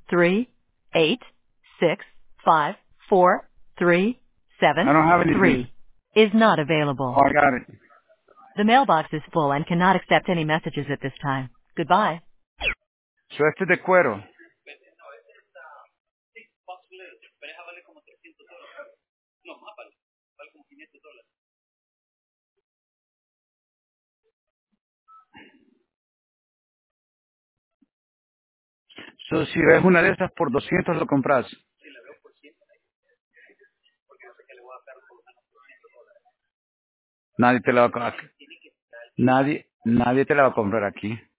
I don't have anything. is not Oh, available. I got it. The mailbox is full and cannot accept any messages at this time. Goodbye. So este es de cuero. So, si ves una de estas por 200 lo compras. Nadie te la va a nadie te la va a comprar aquí.